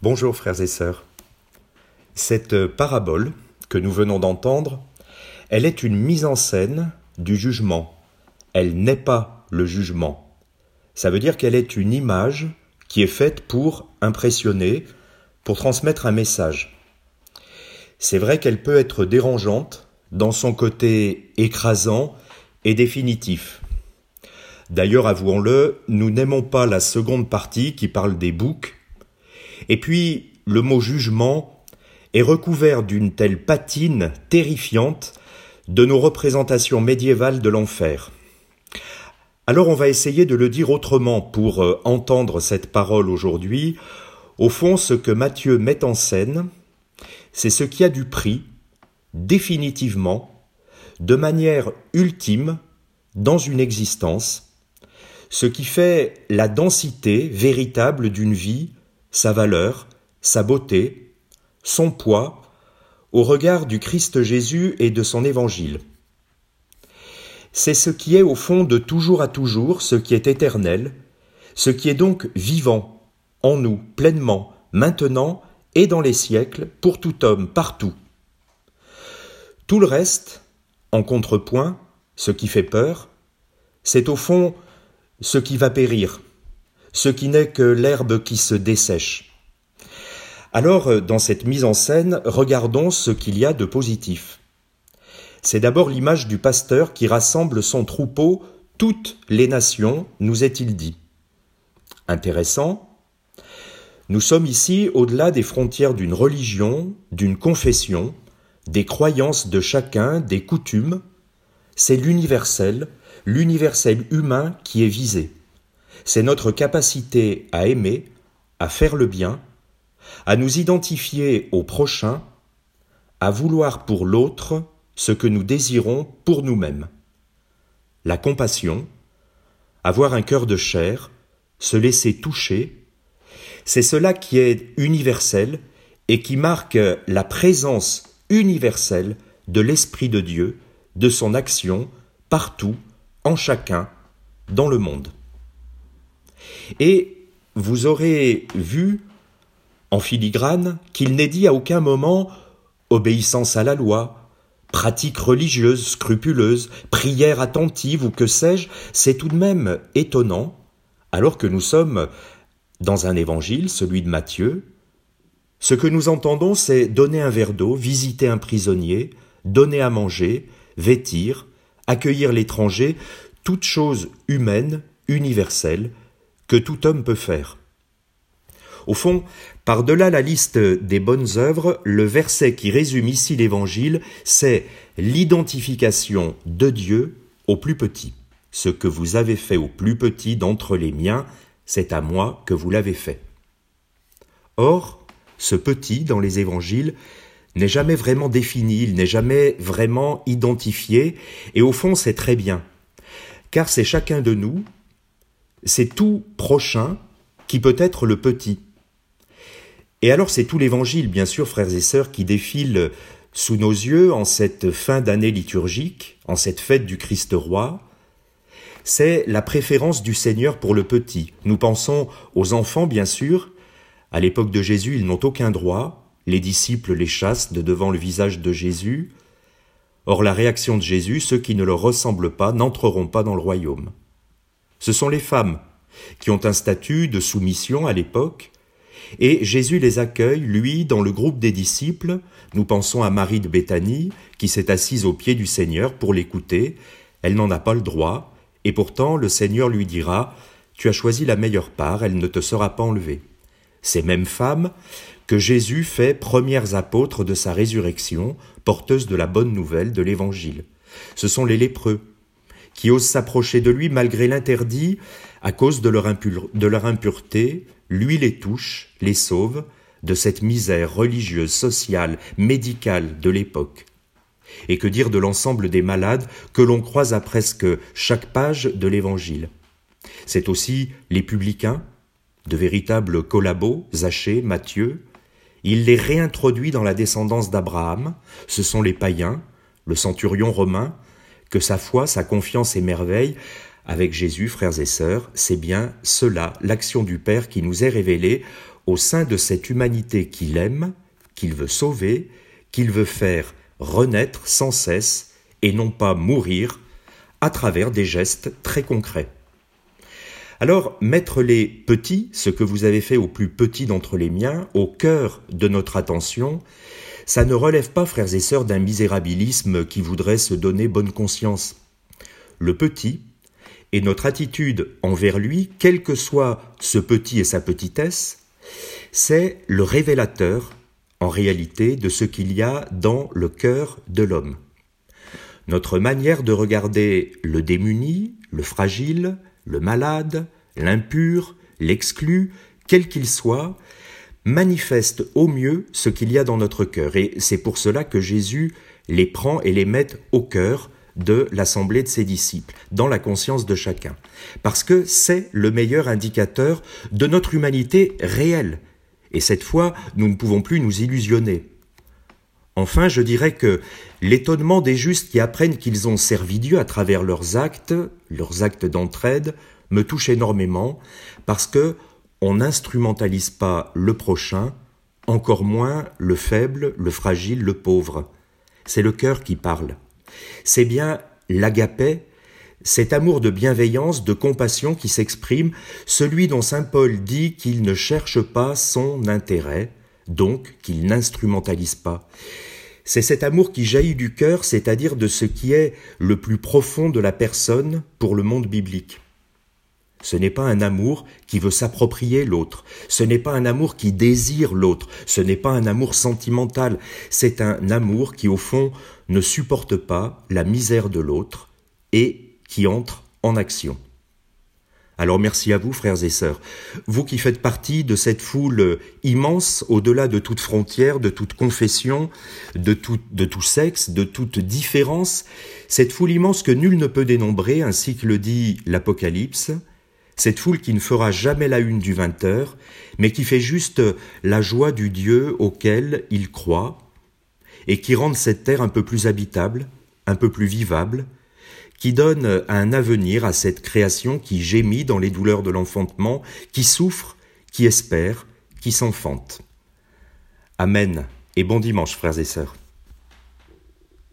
Bonjour frères et sœurs. Cette parabole que nous venons d'entendre, elle est une mise en scène du jugement. Elle n'est pas le jugement. Ça veut dire qu'elle est une image qui est faite pour impressionner, pour transmettre un message. C'est vrai qu'elle peut être dérangeante dans son côté écrasant et définitif. D'ailleurs, avouons-le, nous n'aimons pas la seconde partie qui parle des boucs. Et puis, le mot jugement est recouvert d'une telle patine terrifiante de nos représentations médiévales de l'enfer. Alors on va essayer de le dire autrement pour entendre cette parole aujourd'hui. Au fond, ce que Matthieu met en scène, c'est ce qui a du prix, définitivement, de manière ultime, dans une existence, ce qui fait la densité véritable d'une vie, sa valeur, sa beauté, son poids, au regard du Christ Jésus et de son évangile. C'est ce qui est au fond de toujours à toujours, ce qui est éternel, ce qui est donc vivant, en nous, pleinement, maintenant et dans les siècles, pour tout homme, partout. Tout le reste, en contrepoint, ce qui fait peur, c'est au fond ce qui va périr, ce qui n'est que l'herbe qui se dessèche. Alors, dans cette mise en scène, regardons ce qu'il y a de positif. C'est d'abord l'image du pasteur qui rassemble son troupeau, toutes les nations, nous est-il dit. Intéressant. Nous sommes ici au-delà des frontières d'une religion, d'une confession, des croyances de chacun, des coutumes. C'est l'universel humain qui est visé. C'est notre capacité à aimer, à faire le bien, à nous identifier au prochain, à vouloir pour l'autre ce que nous désirons pour nous-mêmes. La compassion, avoir un cœur de chair, se laisser toucher, c'est cela qui est universel et qui marque la présence universelle de l'Esprit de Dieu, de son action, partout, en chacun, dans le monde. Et vous aurez vu, en filigrane, qu'il n'est dit à aucun moment obéissance à la loi, pratique religieuse, scrupuleuse, prière attentive ou que sais-je, c'est tout de même étonnant, alors que nous sommes dans un évangile, celui de Matthieu. Ce que nous entendons, c'est donner un verre d'eau, visiter un prisonnier, donner à manger, vêtir, accueillir l'étranger, toute chose humaine, universelle, que tout homme peut faire. Au fond, par-delà la liste des bonnes œuvres, le verset qui résume ici l'Évangile, c'est l'identification de Dieu au plus petit. Ce que vous avez fait au plus petit d'entre les miens, c'est à moi que vous l'avez fait. Or, ce petit, dans les Évangiles, n'est jamais vraiment défini, il n'est jamais vraiment identifié, et au fond, c'est très bien, car c'est chacun de nous, c'est tout prochain qui peut être le petit. Et alors c'est tout l'Évangile, bien sûr, frères et sœurs, qui défile sous nos yeux en cette fin d'année liturgique, en cette fête du Christ roi. C'est la préférence du Seigneur pour le petit. Nous pensons aux enfants, bien sûr. À l'époque de Jésus, ils n'ont aucun droit. Les disciples les chassent de devant le visage de Jésus. Or, la réaction de Jésus, ceux qui ne leur ressemblent pas n'entreront pas dans le royaume. Ce sont les femmes qui ont un statut de soumission à l'époque, et Jésus les accueille, lui, dans le groupe des disciples. Nous pensons à Marie de Béthanie, qui s'est assise aux pieds du Seigneur pour l'écouter. Elle n'en a pas le droit, et pourtant le Seigneur lui dira « Tu as choisi la meilleure part, elle ne te sera pas enlevée ». Ces mêmes femmes que Jésus fait premières apôtres de sa résurrection, porteuses de la bonne nouvelle de l'Évangile. Ce sont les lépreux, qui osent s'approcher de lui malgré l'interdit, à cause de leur impureté, lui les touche, les sauve de cette misère religieuse, sociale, médicale de l'époque. Et que dire de l'ensemble des malades que l'on croise à presque chaque page de l'Évangile. C'est aussi les publicains, de véritables collabos, Zachée, Matthieu. Il les réintroduit dans la descendance d'Abraham. Ce sont les païens, le centurion romain, que sa foi, sa confiance émerveille. Avec Jésus, frères et sœurs, c'est bien cela, l'action du Père qui nous est révélée au sein de cette humanité qu'il aime, qu'il veut sauver, qu'il veut faire renaître sans cesse et non pas mourir à travers des gestes très concrets. Alors, mettre les petits, ce que vous avez fait au plus petit d'entre les miens, au cœur de notre attention, ça ne relève pas, frères et sœurs, d'un misérabilisme qui voudrait se donner bonne conscience. Le petit, et notre attitude envers lui, quel que soit ce petit et sa petitesse, c'est le révélateur, en réalité, de ce qu'il y a dans le cœur de l'homme. Notre manière de regarder le démuni, le fragile, le malade, l'impur, l'exclu, quel qu'il soit, manifeste au mieux ce qu'il y a dans notre cœur. Et c'est pour cela que Jésus les prend et les met au cœur de l'assemblée de ses disciples, dans la conscience de chacun. Parce que c'est le meilleur indicateur de notre humanité réelle. Et cette fois, nous ne pouvons plus nous illusionner. Enfin, je dirais que l'étonnement des justes qui apprennent qu'ils ont servi Dieu à travers leurs actes d'entraide, me touche énormément, parce que on n'instrumentalise pas le prochain, encore moins le faible, le fragile, le pauvre. C'est le cœur qui parle. C'est bien l'agapé, cet amour de bienveillance, de compassion qui s'exprime, celui dont saint Paul dit qu'il ne cherche pas son intérêt, donc qu'il n'instrumentalise pas. C'est cet amour qui jaillit du cœur, c'est-à-dire de ce qui est le plus profond de la personne pour le monde biblique. Ce n'est pas un amour qui veut s'approprier l'autre, ce n'est pas un amour qui désire l'autre, ce n'est pas un amour sentimental, c'est un amour qui au fond ne supporte pas la misère de l'autre et qui entre en action. Alors merci à vous, frères et sœurs, vous qui faites partie de cette foule immense, au-delà de toute frontière, de toute confession, de tout sexe, de toute différence, cette foule immense que nul ne peut dénombrer, ainsi que le dit l'Apocalypse, cette foule qui ne fera jamais la une du 20h, mais qui fait juste la joie du Dieu auquel il croit, et qui rend cette terre un peu plus habitable, un peu plus vivable, qui donne un avenir à cette création qui gémit dans les douleurs de l'enfantement, qui souffre, qui espère, qui s'enfante. Amen et bon dimanche, frères et sœurs.